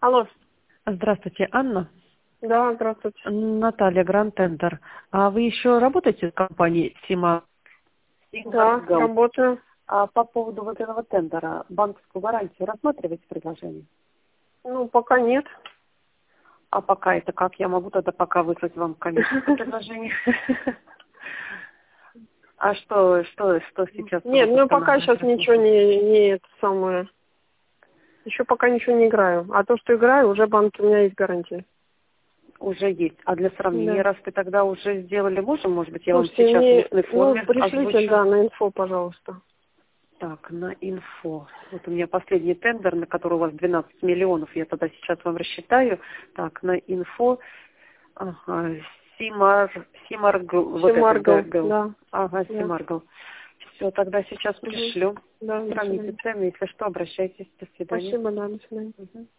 Алло. Здравствуйте, Анна. Да, здравствуйте. Наталья, Гранд Тендер. А вы еще работаете в компании Сима? Да, работаю. А по поводу вот этого тендера, банковскую гарантию рассматриваете предложение? Ну, пока нет. А пока это как? Я могу тогда пока выслать вам коммерческое предложение? А что сейчас? Нет, ну пока сейчас ничего не это самое. Еще пока ничего не играю. А то, что играю, уже в банке у меня есть гарантия. Уже есть. А для сравнения, Да. раз вы тогда уже сделали, может быть, я Слушайте, вам сейчас в мне, устной форме пришлите, озвучу. да, на инфо, пожалуйста. Так, на инфо. Вот у меня последний тендер, на который у вас 12 миллионов. Я тогда сейчас вам рассчитаю. Так, на инфо. Ага, Симаргл. Вот Симаргл, это, да. Ага, Да. Симаргл. Все, тогда сейчас пришлю. Да, до Сравните свидания. цены. Если что, обращайтесь. До свидания. Спасибо, да, до свидания. Мгм.